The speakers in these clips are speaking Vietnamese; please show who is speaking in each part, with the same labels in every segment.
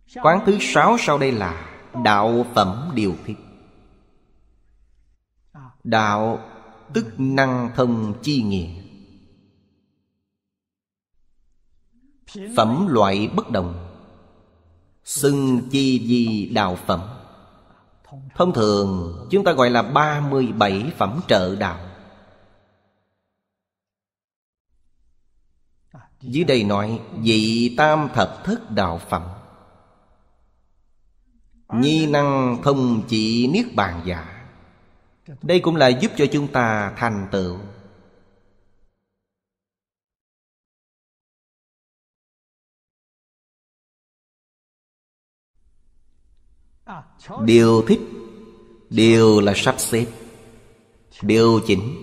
Speaker 1: Quán thứ 6 sau đây là đạo phẩm điều thiết. Đạo tức năng thông chi nghĩa. Phẩm loại bất đồng, xưng chi vi đạo phẩm. Thông thường chúng ta gọi là 37 phẩm trợ đạo. Dưới đây nói vị tam thập thất đạo phẩm. Nhi năng thông chỉ niết bàn giả. Đây cũng là giúp cho chúng ta thành tựu. Điều thích. Điều là sắp xếp, điều chỉnh.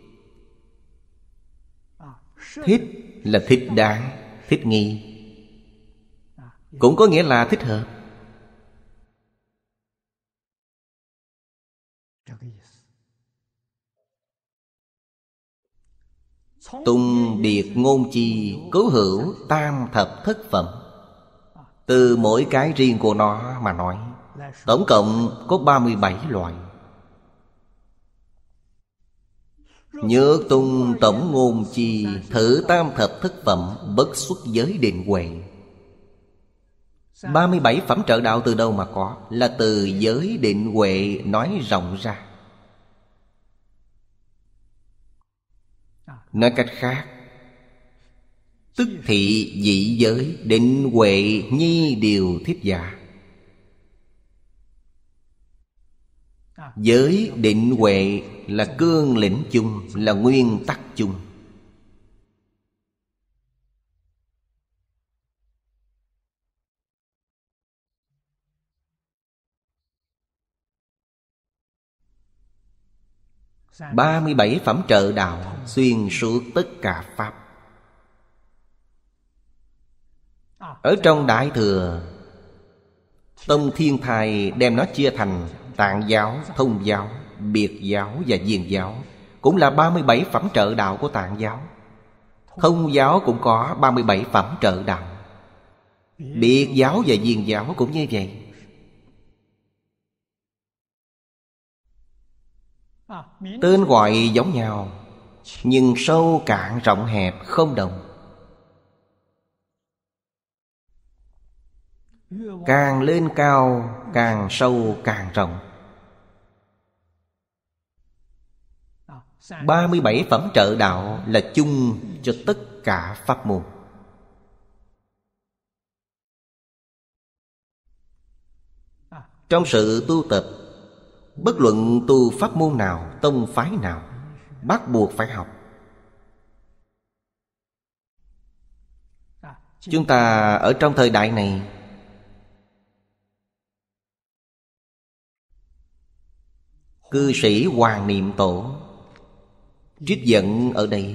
Speaker 1: Thích là thích đáng, thích nghi, cũng có nghĩa là thích hợp. Tung điệt ngôn chi cứu hữu tam thập thất phẩm. Từ mỗi cái riêng của nó mà nói, tổng cộng có 37 loại. Nhớ tung tổng ngôn chi thử tam thập thất phẩm bất xuất giới định huệ. 37 phẩm trợ đạo từ đâu mà có? Là từ giới định huệ nói rộng ra. Nói cách khác, tức thị dị giới định huệ nhi điều thiết giả. Giới định huệ là cương lĩnh chung, là nguyên tắc chung. Ba mươi bảy phẩm trợ đạo xuyên suốt tất cả pháp. Ở trong Đại Thừa, Tông Thiên Thai đem nó chia thành Tạng giáo, Thông giáo, Biệt giáo và Diền giáo. Cũng là 37 phẩm trợ đạo của Tạng giáo. Thông giáo cũng có 37 phẩm trợ đạo. Biệt giáo và Diền giáo cũng như vậy. Tên gọi giống nhau, nhưng sâu cạn rộng hẹp không đồng. Càng lên cao, càng sâu càng rộng. 37 phẩm trợ đạo là chung cho tất cả pháp môn. Trong sự tu tập, bất luận tu pháp môn nào, tông phái nào, bắt buộc phải học. Chúng ta ở trong thời đại này, cư sĩ Hoàng Niệm Tổ trích dẫn ở đây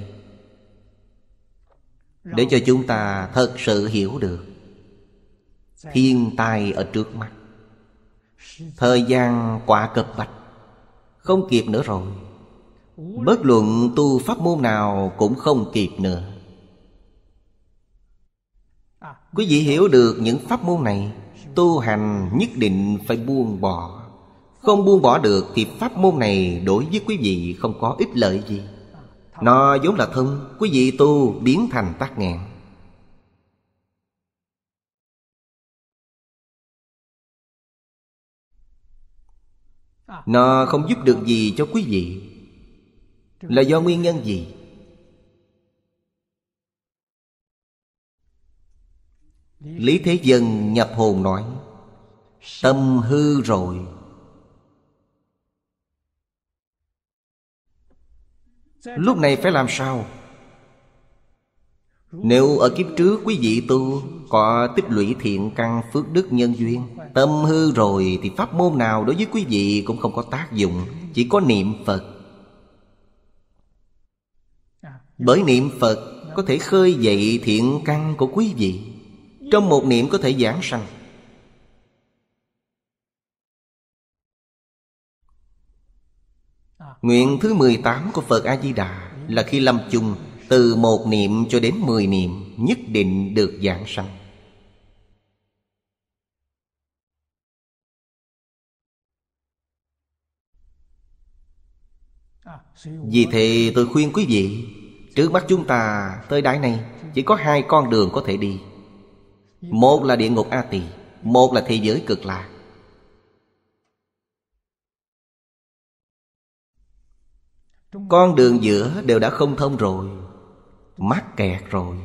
Speaker 1: để cho chúng ta thật sự hiểu được thiên tai ở trước mắt. Thời gian quả cấp bách, không kịp nữa rồi. Bất luận tu pháp môn nào cũng không kịp nữa. Quý vị hiểu được những pháp môn này, tu hành nhất định phải buông bỏ. Không buông bỏ được thì pháp môn này đối với quý vị không có ích lợi gì. Nó vốn là thông, quý vị tu biến thành tắc nghẽn. Nó không giúp được gì cho quý vị. Là do nguyên nhân gì? Lý Thế Dân nhập hồn nói, tâm hư rồi. Lúc này phải làm sao? Nếu ở kiếp trước quý vị tu có tích lũy thiện căn phước đức nhân duyên, tâm hư rồi thì pháp môn nào đối với quý vị cũng không có tác dụng. Chỉ có niệm Phật. Bởi niệm Phật có thể khơi dậy thiện căn của quý vị. Trong một niệm có thể giảng sanh. Nguyện thứ 18 của Phật A-di-đà là khi lâm chung, từ một niệm cho đến 10 niệm nhất định được giảng sanh. Vì thế tôi khuyên quý vị, trước mắt chúng ta tới đáy này chỉ có hai con đường có thể đi. Một là địa ngục A Tỳ, một là thế giới Cực Lạc. Con đường giữa đều đã không thông rồi, mắc kẹt rồi.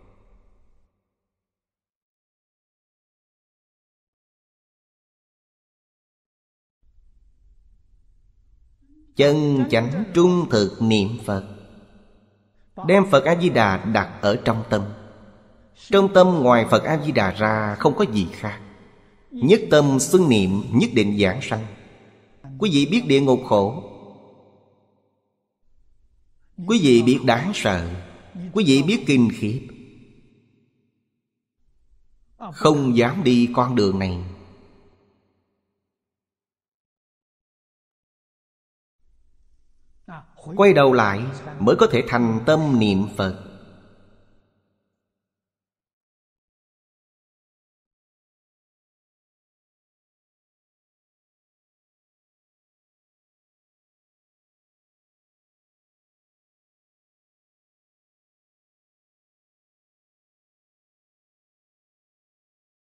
Speaker 1: Chân chánh trung thực niệm Phật, đem Phật A-di-đà đặt ở trong tâm. Trong tâm ngoài Phật A-di-đà ra không có gì khác. Nhất tâm xưng niệm nhất định giảng sanh. Quý vị biết địa ngục khổ, quý vị biết đáng sợ, quý vị biết kinh khiếp, không dám đi con đường này. Quay đầu lại mới có thể thành tâm niệm Phật.